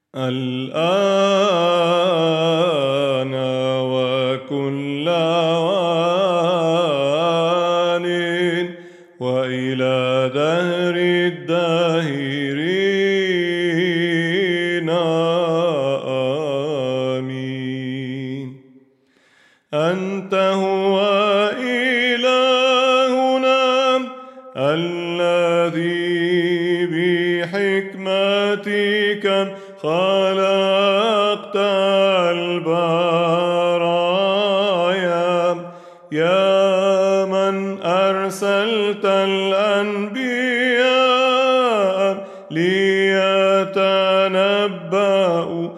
الآن وكل آن وإلى دهر الداهرين آمين. أنت هو إلهنا الذي بحكمتك خلقت البرايا، يا من أرسلت الأنبياء ليتنبأوا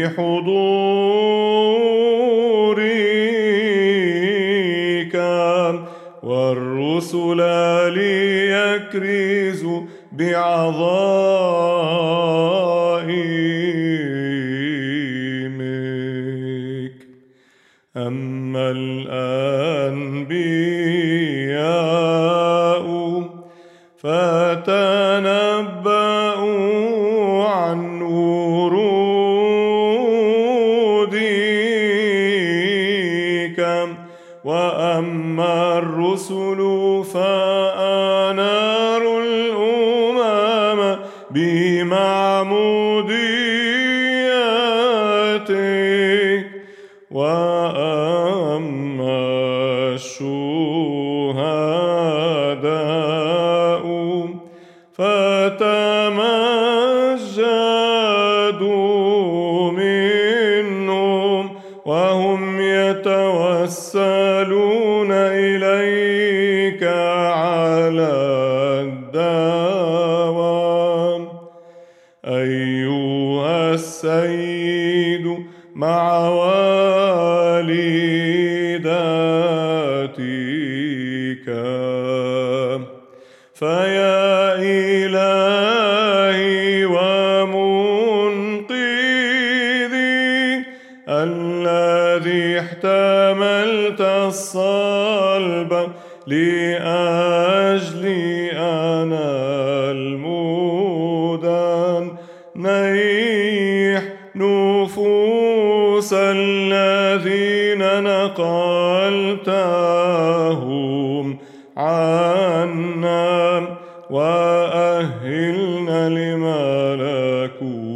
بحضورك والرسل ليكرزوا بعظائمك. أما الأنبياء فتنبأوا عن ورودك، وأما الرسل فأناروا الأمم بمعموديتك، وأما الشهداء فتمجدوا منهم وهم يتوسلون إليك على الدوام. أيها السيد مع والدتك، فيا إلهي ومنقذي الذي احتملت الصلب لأجلي أنا المدان، نيح نفوس الذين نقلتهم عنا وأهلنا لملكوتك.